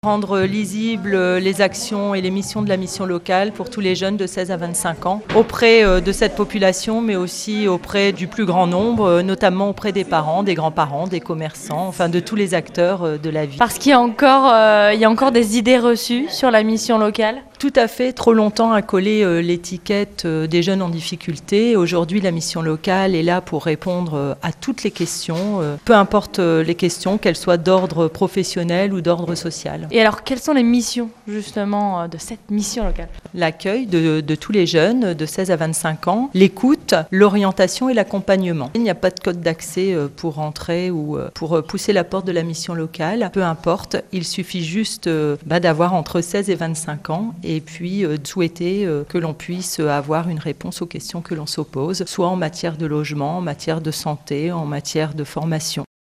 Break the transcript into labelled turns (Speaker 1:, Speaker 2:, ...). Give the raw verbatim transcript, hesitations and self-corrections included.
Speaker 1: Rendre lisibles les actions et les missions de la mission locale pour tous les jeunes de seize à vingt-cinq ans, auprès de cette population, mais aussi auprès du plus grand nombre, notamment auprès des parents, des grands-parents, des commerçants, enfin de tous les acteurs de la vie.
Speaker 2: Parce qu'il y a encore, euh, il y a encore des idées reçues sur la mission locale ?
Speaker 1: Tout à fait, trop longtemps à coller euh, l'étiquette euh, des jeunes en difficulté. Aujourd'hui, la mission locale est là pour répondre euh, à toutes les questions, euh, peu importe euh, les questions, qu'elles soient d'ordre professionnel ou d'ordre social.
Speaker 2: Et alors, quelles sont les missions, justement, de cette mission locale ?
Speaker 1: L'accueil de, de tous les jeunes de seize à vingt-cinq ans, l'écoute, l'orientation et l'accompagnement. Il n'y a pas de code d'accès euh, pour entrer ou euh, pour pousser la porte de la mission locale. Peu importe, il suffit juste euh, bah, d'avoir entre seize et vingt-cinq ans et puis euh, souhaiter euh, que l'on puisse avoir une réponse aux questions que l'on s'oppose, soit en matière de logement, en matière de santé, en matière de formation.